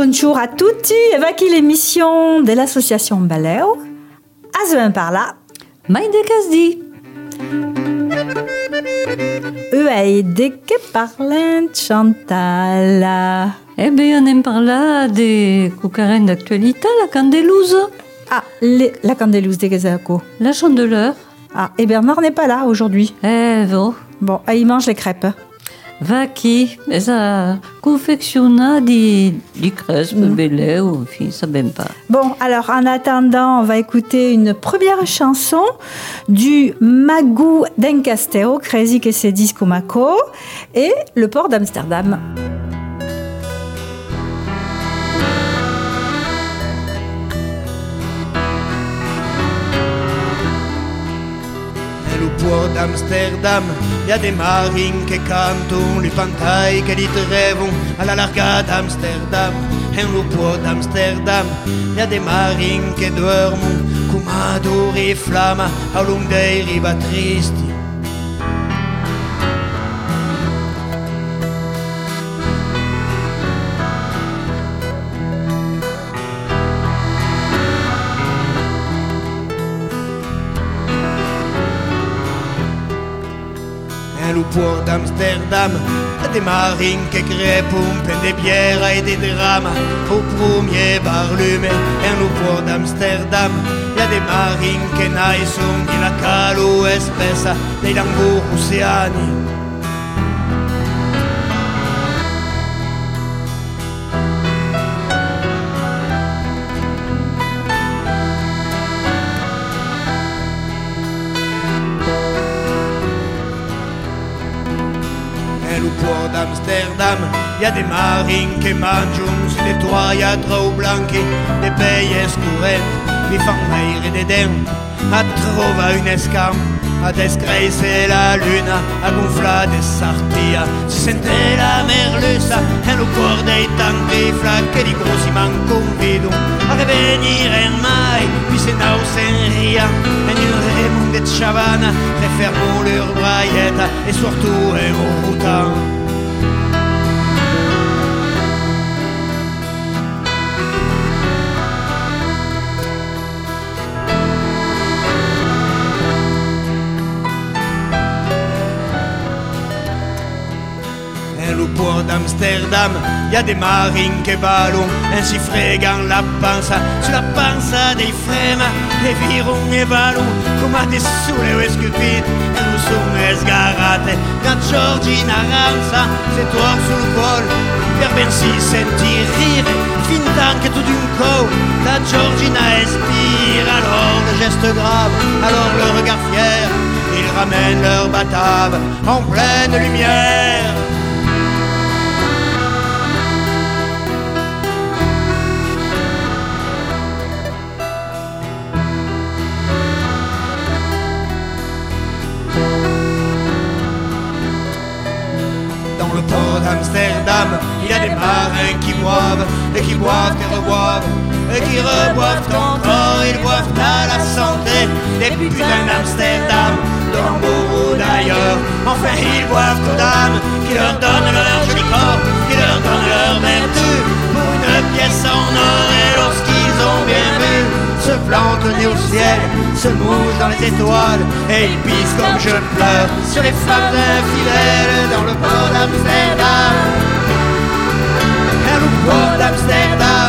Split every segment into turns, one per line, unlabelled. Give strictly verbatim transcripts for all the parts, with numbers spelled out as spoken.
bonjour à tutti e va qui l'émission de l'association Baleo. Azuin par là.
Maïde Casdi.
E a de que parlent Chantal.
Eh bien, on aime par là des cucarènes d'actualité, la Candelouse.
Ah, les, la Candelouse de Gazaco.
La Chandeleur.
Ah, et Bernard n'est pas là aujourd'hui.
Eh, bon.
Bon, ah, il mange les crêpes.
Va qui ça confectionna di, di crespe, mm. belle, ou enfin, ça même pas.
Bon, alors en attendant, on va écouter une première chanson du Magou d'Encasteo, Crazy que c'est disco Maco, et le port d'Amsterdam.
Port d'Amsterdam, il y a des marines qui cantent, les pantailles qui dit rêvent à la larga d'Amsterdam. Et le port d'Amsterdam, il y a des marines qui dorment, comme adoré flamme, à long des rives tristes. Le port d'Amsterdam, des marines qui crêpent, plein de bières et des drames. Au premier bar lume, et le port d'Amsterdam, il y a des marines qui naissent, qui la calo espèce, des langours océaniques. Port d'Amsterdam, il y a des marines qui mangent sur les toits, il y a trop blancs, des pays escourettes, des fanfaires et des dents, à trouver une escampe, à disgracer la lune, à gonfler des sartilles, si sentait la merluce, et le corps des tantifles, que des grossiments convident, à revenir en mai, puis c'est now sans rien, et nous remons des chavanes, refermons leurs braillettes, et surtout un routant. Port d'Amsterdam, il y a des marines qui ballent, ainsi fréguant la panse, sur la panse des frêmes, les virons et ballons, comme à des soulets ou escupites, et nous sommes esgarate, quand Georgina ranza, c'est toi sous le col, per ben si sentir rire, fin tant que tout d'un coup, la Georgina expire, alors le geste grave, alors le regard fier, ils ramènent leur batave en pleine lumière. Le port d'Amsterdam, il y a des marins qui boivent, et qui boivent et reboivent, et qui reboivent encore, ils boivent à la santé, des putains d'Amsterdam, de Hambourg ou d'ailleurs, enfin ils boivent aux dames, qui leur donnent leur joli corps, qui leur donnent leur vertu, pour une pièce en or, et lorsqu'ils ont bien vu, se plantent nez au ciel, se mouchent dans les étoiles, et ils pissent comme je pleure, sur les femmes infidèles, dans le port d'Amsterdam. Et le port d'Amsterdam,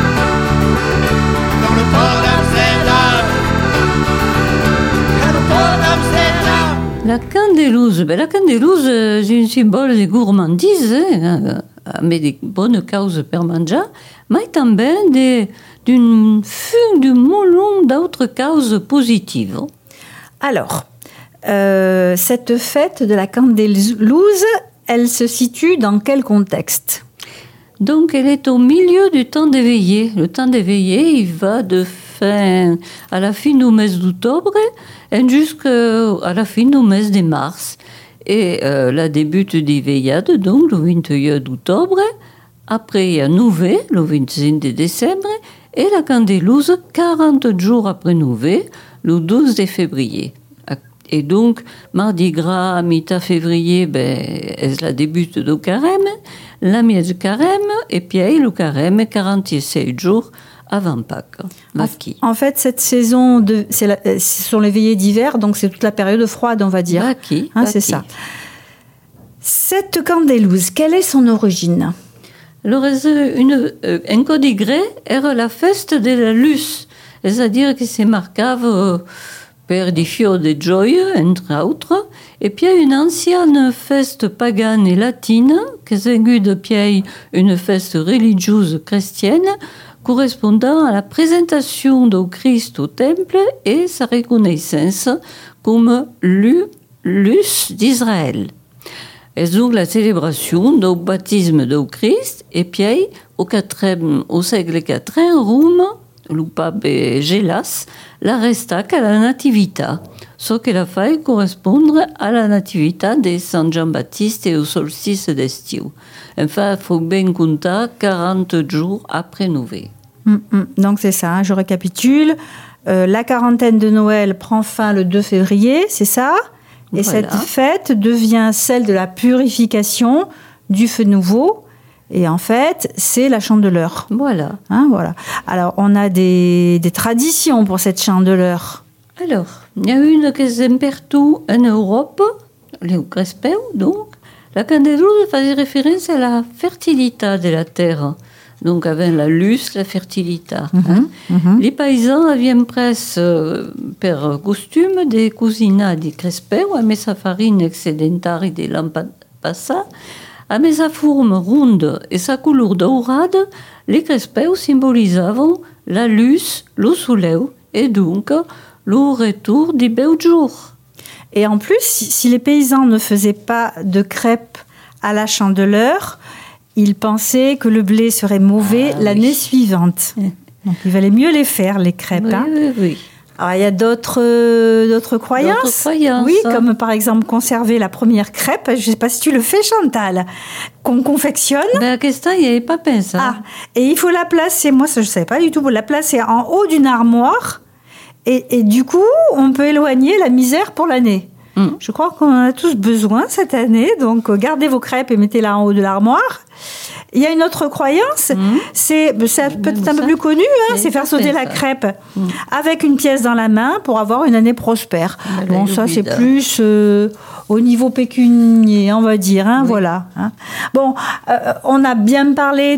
dans le port d'Amsterdam, et le port d'Amsterdam.
La Candelouse, ben la Candelouse, c'est un symbole de gourmandise, hein, avec des bonnes causes per mangiare, mais també de, d'une fin de molon d'autres causes positives.
Alors, euh, cette fête de la Candelouse, elle se situe dans quel contexte ?
Donc, elle est au milieu du temps d'éveiller. Le temps d'éveiller, il va de fin à la fin du mois d'octobre et jusqu'à la fin du mois de mars. Et euh, la débute des veillades, donc, le vingt-et-un d'octobre. Après, il y a Nouvé, le vingt-cinq de décembre. Et la Candelouse, quarante jours après Nouvé, le douze de février. Et donc, Mardi Gras, à mi-février, ben, est la débute du carême, la miez du carême, et puis le carême quarante-six jours avant Pâques. Vaki.
En fait, cette saison, de, c'est la, ce sont les veillées d'hiver, donc c'est toute la période froide, on va dire.
Vaki,
hein, c'est ça. Cette candelouse, quelle est son origine?
Alors, une, un codigré est la fête de la luce, c'est-à-dire que c'est marquable euh, per di fio de gioia, entre autres, et puis il y a une ancienne fête pagane et latine, qui est depuis une fête religieuse chrétienne, correspondant à la présentation du Christ au temple et sa reconnaissance comme luce d'Israël. Et donc la célébration du baptême du Christ, et puis au, quatrième, au siècle quatrième, Rome, le pape Gélas, la restaque à la natività, ce qui a fait correspondre à la natività de Saint Jean-Baptiste et au solstice d'estiu. Enfin, il faut bien compter quarante jours après Nouvel.
Mmh, mmh. Donc c'est ça, hein, je récapitule. Euh, la quarantaine de Noël prend fin le deux février, c'est ça? Et voilà. Cette fête devient celle de la purification du feu nouveau. Et en fait, c'est la chandeleur.
Voilà.
Hein, voilà. Alors, on a des, des traditions pour cette chandeleur.
Alors, il y a une qui est partout en Europe, le crespeu, donc. La candelouse fait référence à la fertilité de la terre. Donc, avec la luce, la fertilité.
Mm-hmm,
hein.
mm-hmm.
Les paysans avaient presque, euh, per costume, des cousinats di crespeu, avec sa farine excédentaire de l'an passé. Avec sa forme ronde et sa couleur dorade, les crespeux symbolisaient la luce, le soleil et donc le retour des beaux jours.
Et en plus, si les paysans ne faisaient pas de crêpes à la chandeleur, ils pensaient que le blé serait mauvais ah, l'année oui. suivante. Donc il valait mieux les faire, les crêpes.
Oui,
hein.
oui, oui.
Alors, il y a d'autres, euh, d'autres croyances.
D'autres croyances.
Oui, comme par exemple conserver la première crêpe. Je ne sais pas si tu le fais, Chantal, qu'on confectionne.
Ben, à Questin, il n'y avait pas pince.
Ah, et il faut la placer, moi je ne savais pas du tout, la placer en haut d'une armoire. Et, et du coup, on peut éloigner la misère pour l'année. Mm. Je crois qu'on en a tous besoin cette année. Donc, gardez vos crêpes et mettez-la en haut de l'armoire. Il y a une autre croyance, mmh. c'est, c'est peut-être un peu plus connu, hein, c'est faire sauter la crêpe mmh. avec une pièce dans la main pour avoir une année prospère. Bah, bon, ça c'est plus euh, au niveau pécunier, on va dire, hein, oui. voilà. Hein. Bon, euh, on a bien parlé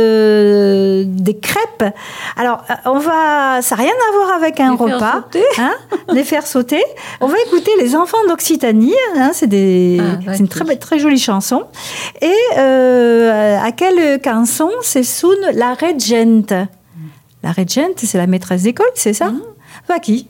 de des crêpes. Alors, on va, ça n'a rien à voir avec un
les
repas, hein, les faire sauter. On va écouter les enfants d'Occitanie, hein, c'est des, ah, c'est une très très jolie chanson. Et euh, à quelle canson c'est soon la Reggente? La Reggente, c'est la maîtresse d'école, c'est ça? Mmh. Va qui?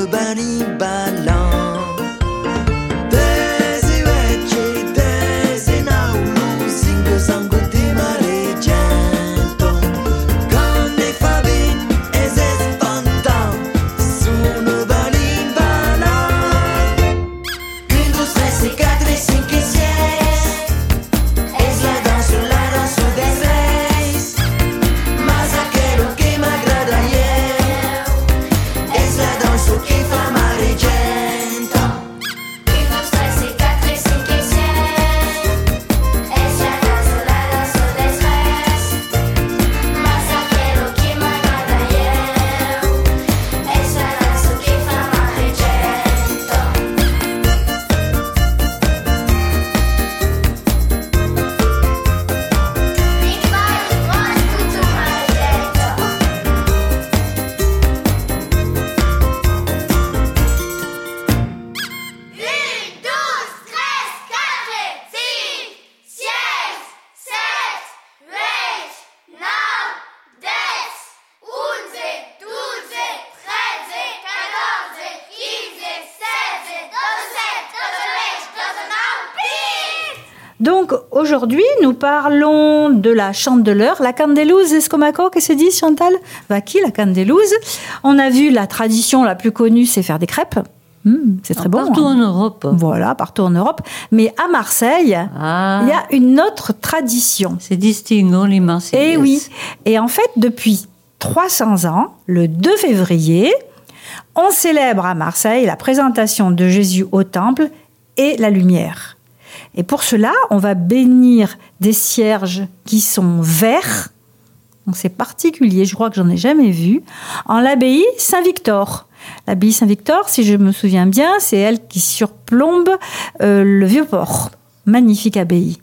bani balan. Desi vecchi, desi naulu, singo sangue di mareggiento. Con i fabi e se spantam, sono bani balan. Une douce tres et quatre et cinq et six, es la danse, la danse des reis. Mas aquello che m'aggrada io, es la danse che fa mareggiento.
Une, deux, tres et quatre et cinq et six, es la danse, la danse des reis. Mas aquello che m'aggrada io, es la danse che fa mareggiento. Mi fai buon tutto maledetto. Une, douze, treize, quatre, cinq, six, sept, huit, neuf, dix, onze, douze, treize, quatorze, quinze, seize, dix-sept, dix-huit, dix-neuf, pile.
Donc aujourd'hui, nous parlons de la chandeleur, la candelouse escomaco, qu'est-ce que se dit Chantal? Va qui la candelouse? On a vu la tradition la plus connue, c'est faire des crêpes. Hum, c'est très bon.
Partout
hein.
en Europe.
Voilà, partout en Europe. Mais à Marseille,
Ah,
il y a une autre tradition.
c'est distinguant les Marseillais.
Et oui. Et en fait, depuis trois cents ans, le deux février, on célèbre à Marseille la présentation de Jésus au temple et la lumière. Et pour cela, on va bénir des cierges qui sont verts. Donc c'est particulier, je crois que j'en ai jamais vu, en l'abbaye Saint-Victor. L'abbaye Saint-Victor, si je me souviens bien, c'est elle qui surplombe euh, le Vieux-Port. Magnifique abbaye.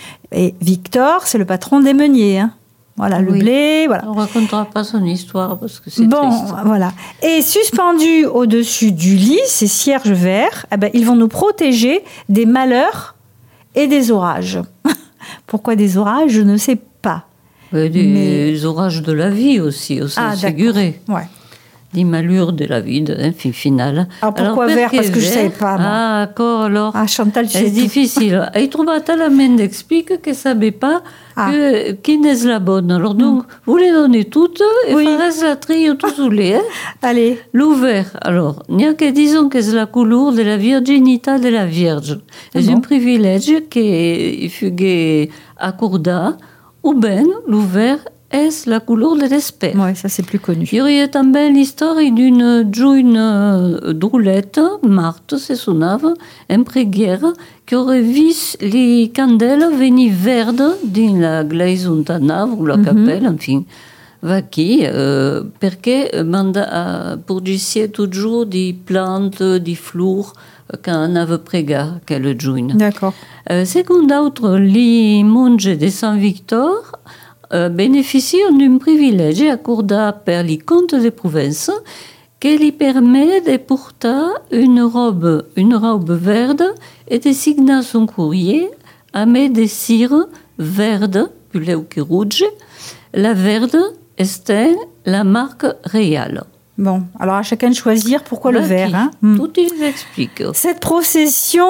Et Victor, c'est le patron des meuniers. hein. Voilà, le
Oui.
blé, voilà.
On ne racontera pas son histoire parce que c'est
Bon,
triste.
voilà. Et suspendus au-dessus du lit, ces cierges verts, eh ben, ils vont nous protéger des malheurs et des orages. Pourquoi des orages, je ne sais pas.
Et des
Mais-
orages de la vie aussi, au
Ah,
sens
d'accord.
figuré.
Ouais.
Des malheurs de la vie, de, hein, fi- finale.
Alors, pourquoi vert?
perché
Parce que je
vert?
savais pas, moi.
Ah, d'accord, alors.
Ah, Chantal, tu
È
sais tout.
difficile. Hai trovato la main d'explique che savait pas
Ah.
que, qui n'est la bonne. Alors donc, vous les donnez toutes et
Oui.
farez la trille tout soulé. Hein?
Allez.
L'ouvert, alors, n'ia che disons che è la couleur de la virginità della Vierge.
Ah
È
bon?
un privilège che fughe accorda, ou ben l'ouvert est la couleur de l'espère.
Ouais, ça c'est plus connu.
Il y aurait també l'histoire d'une giovane euh, drôlette, Marthe, se suonava, en preghiera, che aurait visto le candele venir verdes dans la glaise on tanava, ou la capelle, enfin, va qui, euh, perché manda produisait toujours des plantes, des fleurs, qu'on avait prega, quelle giovane.
D'accord.
Euh, secondo autre, les monges de Saint-Victor euh, bénéficient d'un privilège accordé par les comtes de Provence qui lui permet de porter une robe, une robe verte et de signer son courrier avec des cires vertes, plus que rouges. La verte est la marque réelle.
Bon, alors à chacun de choisir pourquoi le
Voilà
vert.
qui-
Hein. Hmm.
Tout il explique.
Cette procession,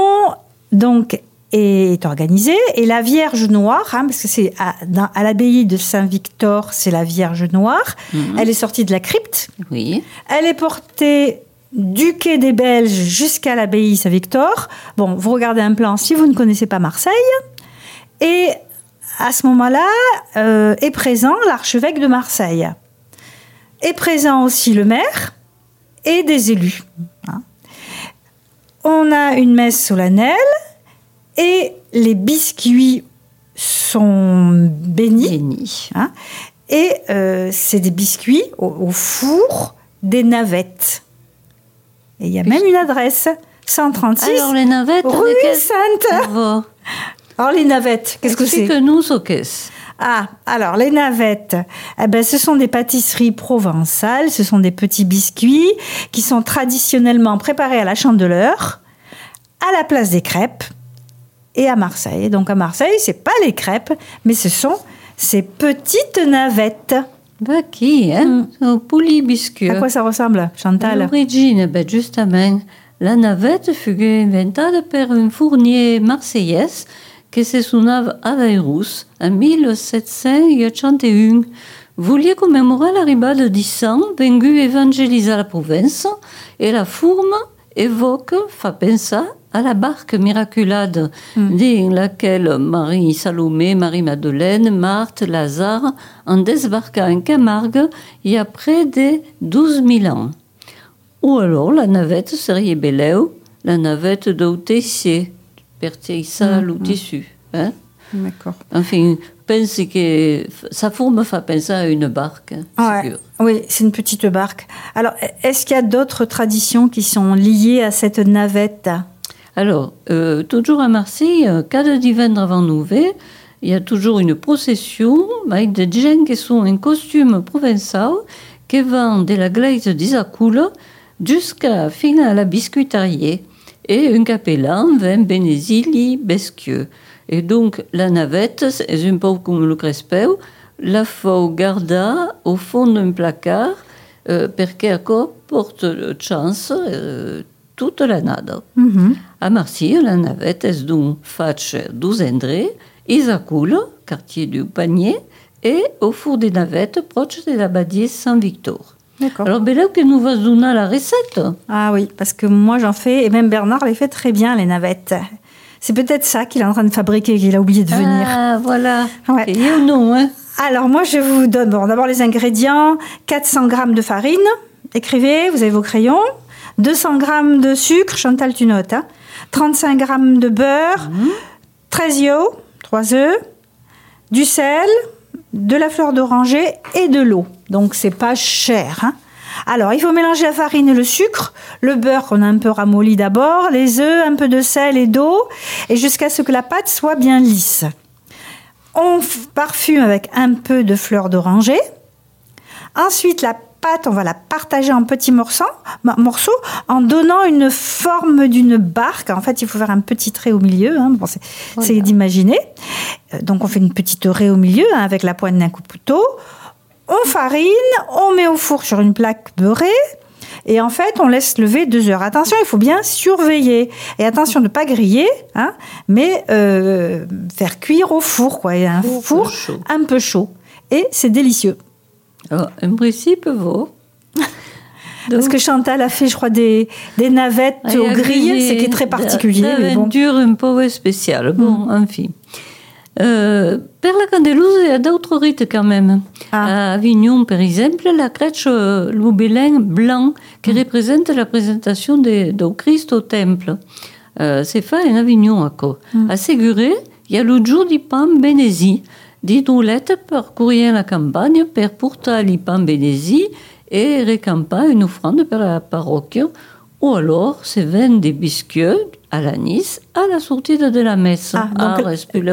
donc, est organisée et la Vierge Noire, hein, parce que c'est à, dans- à l'abbaye de Saint-Victor, c'est la Vierge Noire. Elle est sortie de la crypte.
Oui.
Elle est portée du quai des Belges jusqu'à l'abbaye Saint-Victor. Bon, vous regardez un plan si vous ne connaissez pas Marseille. Et à ce moment-là, euh, est présent l'archevêque de Marseille. Est présent aussi le maire et des élus. hein. On a une messe solennelle et les biscuits sont bénis.
Béni.
hein. Et euh, c'est des biscuits au, au four des navettes. Et il y a même une adresse, cent trente-six,
Alors les navettes,
rue
de quel-
Sainte.
Bravo.
Alors les navettes, qu'est-ce que c'est?
Explique-nous ce qu'est-ce.
Ah, alors les navettes, eh ben, ce sont des pâtisseries provençales, ce sont des petits biscuits qui sont traditionnellement préparés à la Chandeleur, à la place des crêpes et à Marseille. Donc à Marseille, c'est pas les crêpes, mais ce sont ces petites navettes.
Vacchi, hein? Un poli biscuit.
À quoi ça ressemble, Chantal?
L'origine, ben justement, la navette fut inventée par un fournier marseillais qui se suonava Aveirus en mille sept cent trente et un. Voulait commémorer l'arrivée di San venu évangéliser la province et la forme évoque, fa penser à la barque miraculade mm. dans laquelle Marie Salomé, Marie-Madeleine, Marthe, Lazare ont débarqué en Camargue il y a près de douze mille ans. Ou alors la navette serait belle, la navette de Tessier, per teixar mm. le tissu. Hein?
D'accord.
Enfin, pense que sa forme fait penser à une barque.
Ouais.
Sûr.
Oui, c'est une petite barque. Alors, est-ce qu'il y a d'autres traditions qui sont liées à cette navette?
Alors, euh, toujours à Marseille, cada divendres avant Nouvel, il y a toujours une procession avec des gens qui sont en costume provençal qui vont de la glaise d'Isaccoul jusqu'à fin à la biscuiterie. Et un capellan vient bénézili besquieux. Et donc, la navette, c'est un peu comme le crespeu, la faut garder au fond d'un placard euh, perché encore porte chance euh, toute l'année. Mm-hmm. À Marseille, la navette est donc faite douze André, Isaccoul, quartier du Panier, et au four des navettes, proche de l'abadie Saint-Victor.
D'accord.
Alors, Béla, que nous va donner la recette.
Ah oui, parce que moi j'en fais, et même Bernard les fait très bien, les navettes. C'est peut-être ça qu'il est en train de fabriquer, qu'il a oublié de venir.
Ah, voilà.
Ouais.
Et ou non, hein?
Alors, moi, je vous donne bon, d'abord les ingrédients. quatre cents grammes de farine. Écrivez, vous avez vos crayons. deux cents grammes de sucre. Chantal, tu notes. Hein. trente-cinq grammes de beurre. Mmh. treize œufs, trois œufs. Du sel, de la fleur d'oranger et de l'eau. Donc, c'est pas cher, hein. Alors, il faut mélanger la farine et le sucre, le beurre qu'on a un peu ramolli d'abord, les œufs, un peu de sel et d'eau, et jusqu'à ce que la pâte soit bien lisse. On parfume avec un peu de fleur d'oranger. Ensuite, la pâte, on va la partager en petits morceaux, morceaux en donnant une forme d'une barque. En fait, il faut faire un petit trait au milieu. Hein. Bon, c'est, voilà. c'est d'imaginer. Donc, on fait une petite raie au milieu hein, avec la pointe d'un couteau. On farine, on met au four sur une plaque beurrée et en fait, on laisse lever deux heures. Attention, il faut bien surveiller. Et attention de ne pas griller, hein, mais euh, faire cuire au four, quoi. Et un four, four chaud. un peu chaud. Et c'est délicieux.
Alors, en principe, vaut.
Parce que Chantal a fait, je crois, des, des navettes ah, au grill, c'est qui est très particulier.
C'est bon. Dur un peu spécial. Bon, mm. enfin. Euh, per la Candelouse, il y a d'autres rites quand même. Ah. À Avignon, par exemple, la crèche Loubelin blanc qui mm. représente la présentation de, de Christ au temple. Euh, c'est fait en Avignon, à quoi. Mm. À Séguré, il y a le jour du pain bénézi. Des doulettes parcourient la campagne per porter le pain bénézi et récamper une offrande per la paroisse. Ou alors, c'est vendre des biscuits à l'anis à la sortie de la messe.
Ah, donc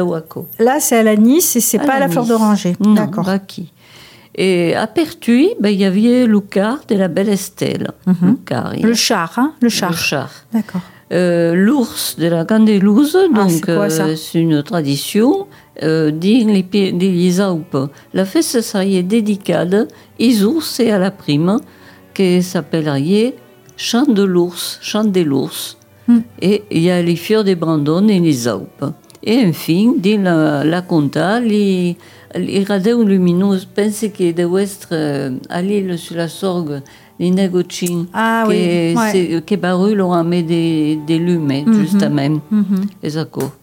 à
là, c'est à l'anis et c'est à pas à la fleur d'oranger.
Non,
d'accord.
Baki. Et à Pertuis, ben, il y avait le car de la belle Estelle.
Mm-hmm.
Le, car,
le char, hein le char.
Le char.
D'accord.
Euh, l'ours de la Candelouse,
ah,
donc
c'est, quoi, ça
euh, c'est une tradition. Euh, dit les, les Alpes. La fête serait dédiée aux ours et à la prime, qui s'appellerait Chant de l'ours, Chant de l'ours. Mm. Et il y a les fiors des Brandon et les Alpes. Et enfin, dans la, la conta, les, les radeux lumineux, je pense que de l'ouest, euh, à l'île sur la Sorgue, les négociants,
ah,
qui,
oui. ouais.
qui brûlent, on met des, des lumets, mm-hmm. justement. Mm-hmm. Et ça quoi.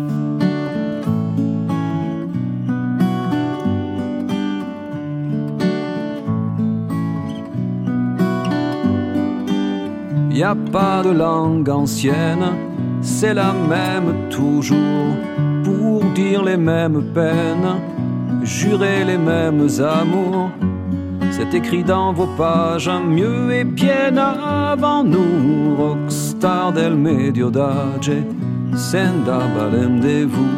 Y a pas de langue ancienne, c'est la même toujours, pour dire les mêmes peines, jurer les mêmes amours. C'est écrit dans vos pages, mieux et bien avant nous. Rockstar del medio d'âge, senda balem de vous.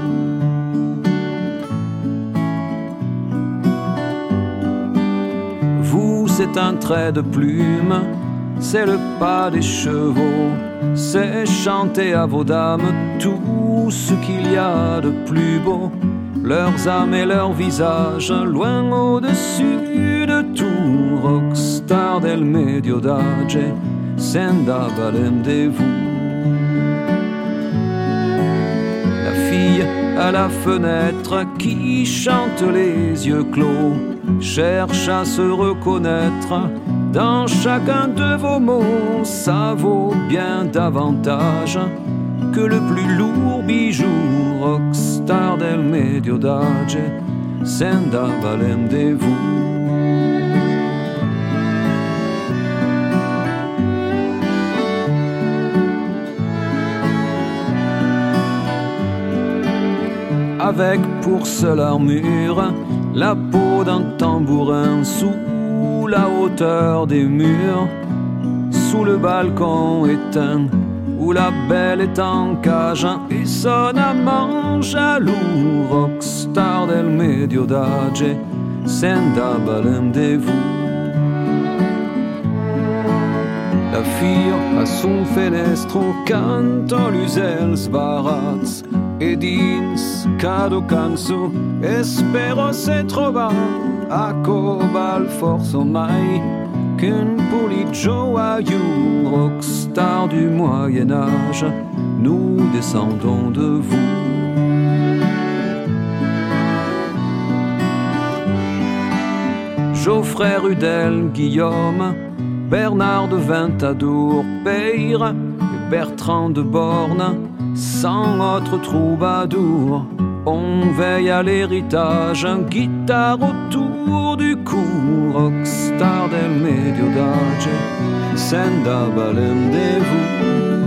Vous, c'est un trait de plume, c'est le pas des chevaux, c'est chanter à vos dames tout ce qu'il y a de plus beau. leurs âmes et leurs visages, loin au-dessus de tout. Rockstar del medio d'âge, senda valem-de-vous. La fille à la fenêtre qui chante les yeux clos cherche à se reconnaître dans chacun de vos mots. Ça vaut bien davantage que le plus lourd bijou. Rockstar del medio d'âge, senda valem-de-vous. Avec pour seule armure la peau d'un tambourin, sous la hauteur des murs, sous le balcon éteint, où la belle est en cage et son amant jaloux. Rockstar del medio d'âge, senda valem-de-vous. La fille a son fenestro canto l'usel sbarats e dins cado canso espero se trova a cobal forzo mai qu'un poli joyeux. Rockstar du Moyen-Âge, nous descendons de vous. Geoffrey Rudel, Guillaume, Bernard de Ventadour, Peyre et Bertrand de Borne, cent autres troubadours. On veille à l'héritage, un guitare autour du cou. Rockstar del medio d'âge, senda valem-de-vous.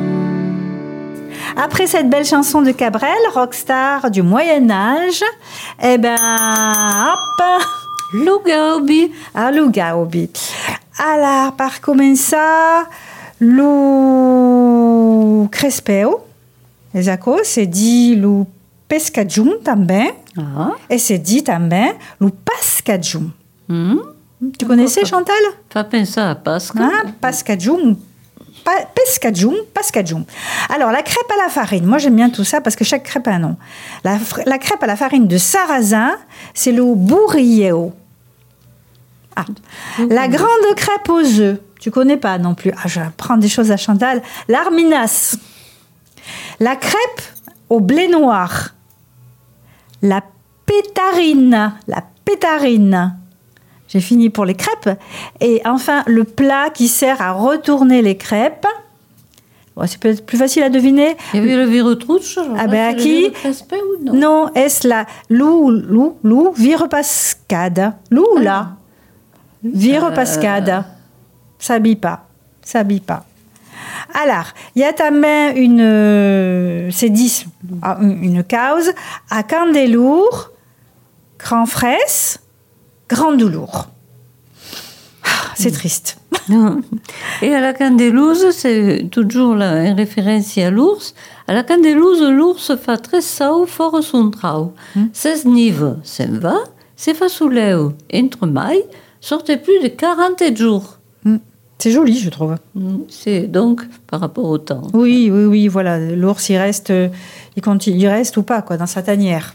Après cette belle chanson de Cabrel, Rockstar du Moyen-Âge, eh ben, hop,
Lou Gaobi.
a Lou Gaobi. Alors, par començar, Lou Crespeu, esatto, c'est dit Lou Pescadjum também,
Ah.
et c'est dit também Lou Pascadjum.
Hmm.
Tu connaissais, Chantal?
Fa penser à Pascal.
Ah, Pascadjum, pa- Pescadjum, Pascadjum. Alors, la crêpe à la farine, moi j'aime bien tout ça parce que chaque crêpe a un nom. La, fr- la crêpe à la farine de sarrasin, c'est le bourrieo. Ah. La grande crêpe aux œufs, tu connais pas non plus. Ah, je prends des choses à Chantal. L'arminas. La crêpe au blé noir. La pétarine. La pétarine. J'ai fini pour les crêpes. Et enfin, le plat qui sert à retourner les crêpes. Bon, c'est peut-être plus facile à deviner.
Il y avait le virotrouche.
Ah ben, à qui?
ou non?
Non, est-ce la lou, lou, lou, virepascade. Lou ou là? Virepascade. S'habille pas. S'habille pas. Alors, il y a também une, euh, c'est dix, ah, une une cause à Candelour, Grand Fraisse, Grand Doulour. Ah, c'est triste.
Non. Et à la Candelouse, c'est toujours là, une référence à l'ours. À la Candelouse, l'ours fait très sau fort son trau. seize nives, s'en va, c'est fasouleu. Entre mailles, sortait plus de quarante jours.
Mm. C'est joli, je trouve.
C'est donc par rapport au temps.
Oui, oui, oui, voilà. L'ours, il reste, euh, il continue, il reste ou pas, quoi, dans sa tanière.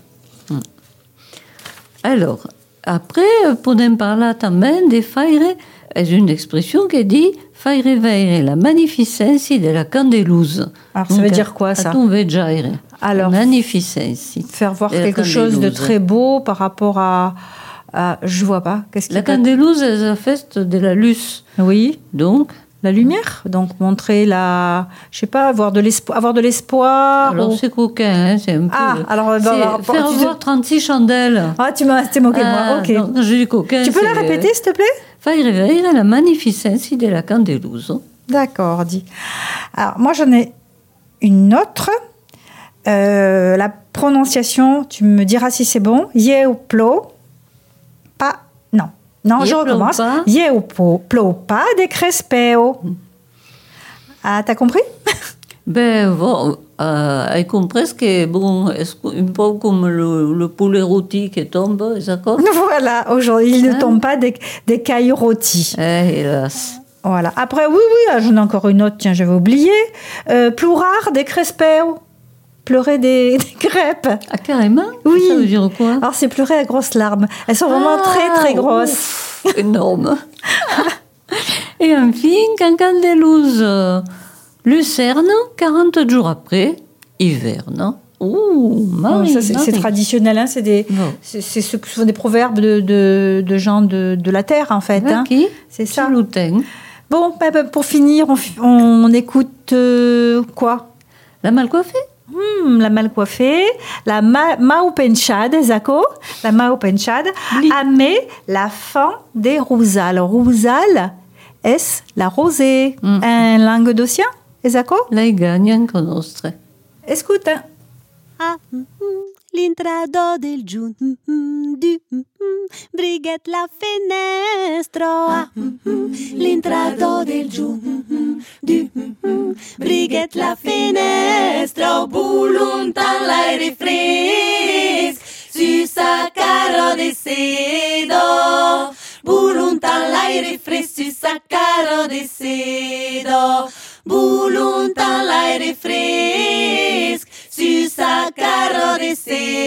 Alors, après, podem parlar també de faire, és une expression qui dit faire veire la magnificence de la Candelouse.
Alors, ça veut dire quoi, ça?
A ton veggere.
Alors,
magnificence.
Faire voir
de la
quelque chose de
Candelouse.
très beau par rapport à, à je vois pas. Qu'est-ce qui
La
peut-
Candelouse est la fête de la luce.
Oui,
Donc,
la lumière. Donc montrer la, je sais pas, avoir de l'espoir, avoir de l'espoir.
alors
ou-
c'est coquin, hein, c'est un peu...
Ah, alors, bah,
c'est
bah, bah,
faire
tu-
voir trente-six chandelles.
Ah, tu m'as, t'es moqué de moi.
Ah,
Ok.
donc, je dis coquin.
Tu peux la
c'est-
répéter, s'il te plaît?
Faire veire la magnificence de la Candelouse.
D'accord, dit. Alors moi j'en ai une autre. Euh, la prononciation, tu me diras si c'est bon. Yeuplo, pas, non, non, je
Yeuplo
recommence.
pas.
Yeuplo, pas de crespeo. Ah, t'as compris?
Ben, bon, euh, hai compris que, bon, est un peu comme le, le poulet rôti qui tombe, d'accord?
Voilà, aujourd'hui, il ne
Ah.
tombe pas des, des cailles rôtis.
Eh, hélas.
Voilà. Après, oui, oui, ah, j'en ai encore une autre, tiens, j'avais oublié. Euh, plus rare des crespeo. pleurer des, des crêpes.
Ah, carrément?
Oui.
Ça veut dire quoi?
Alors, c'est pleurer à grosses larmes. Elles sont vraiment
Ah,
très, très grosses.
ouf, énorme. Et enfin, Cancandelouse, euh, Lucerne, quarante jours après, hiverne. Ouh, Marie,
Ça, c'est, c'est
Marie.
traditionnel, hein, c'est, des,
Bon.
c'est, c'est ce que sont des proverbes de, de, de gens de, de la terre, en fait. Hein.
Qui?
C'est ça.
Loutain.
Bon, bah, bah, pour finir, on, f- on écoute euh, quoi?
La mal coiffée?
Hmm, la mal coiffée, la ma, Maupenchade, Zako, la Maupenchade,
Bli.
Amé, la fin des rousales. Rousale, est la rosée.
Mm.
Un languedocien, Zako?
Lei gagne con nostre.
Écoute, hein.
Ah, mm, mm, l'intrado del giù, mm, mm, du, mm, mm, Brighette la finestra. Ah, mm, mm, l'intrado del giù, mm, mm, du, mm, mm, Brighette la finestra. Buluntan l'aire fresque su sa caro de sedo. Buluntan l'aire fresque su sa caro de sedo. Buluntan l'aire fresque su sa caro de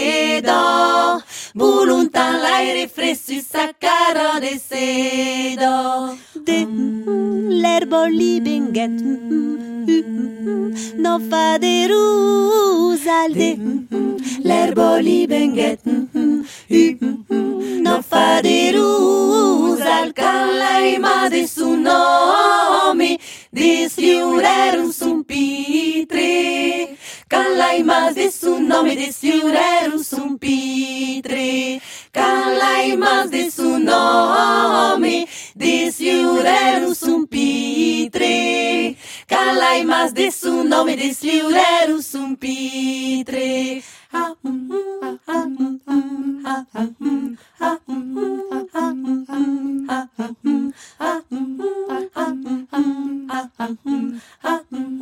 sedo. Buluntan l'aire fresque su sa caro de sedo. De mm, l'erboli benguet mm, mm, no fa de rusal. De mm, l'erboli benguet mm, mm, no fa de rusal. Can l'aima de su nome desfiurerum sum pitre. Can l'aimas de su nome desfiurerum sum pitre. Can l'aimas de su nome desfiurerum sum pitre. Can l'aimas de su nome desfiurerum sum pitre. Ah, mm, mm, ah, mm, mm, ah, mm, ah, mm, ah, mm, ah, mm, ah, mm, ah, mm, ah, ah, mm, ah, mm,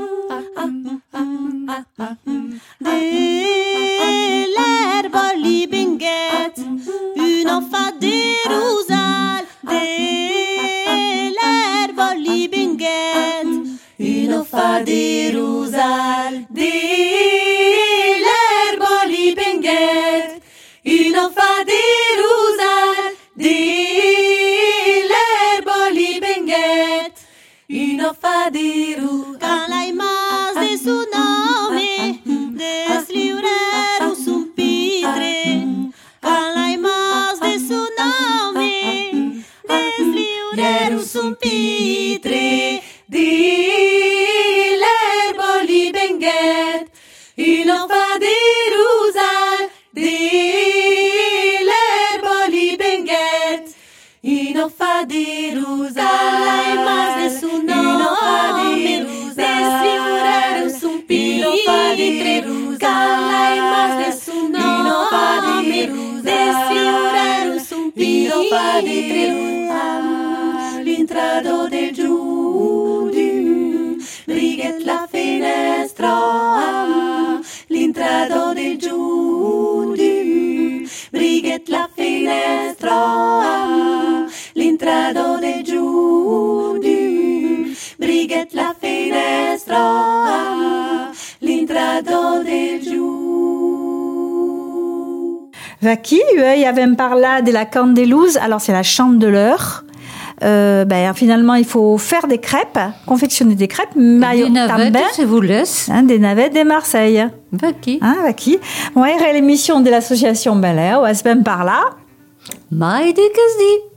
ah, ah, mm. De l'herboli benguette, une enfant des rousales. De l'herboli benguette, une enfant des rousales. De l'herboli benguette, une enfant des rousales. De l'herboli benguette, une fadiru. Can l'aimas de su nome desliurerum sum pitre. Can l'aimas de su nome desliurerum sum pitre. Di l'erboli benguet, une fadirusal. Di l'erboli benguet, une fadirusal. L'aimas de su nome desliurerum sum pitre. Can l'aimas de su nome desliurerum sum pitre. L'intrado del giudice, Brighette la finestra. L'intrado del giudice, Brighette la finestra. L'intrado del giudice, Brighette la finestra. L'intrado del giudice.
Vaki, eux, avait parla de la Candelouse. Alors, c'est la chandeleur. Euh, ben, finalement, il faut faire des crêpes, confectionner des crêpes.
Des navettes, je vous laisse.
Hein, des navettes de Marseille.
Vaki.
Hein, Vaki. Bon, et l'émission de l'association Bel Air, ou Aspen par là.
Maïdé Kasdi.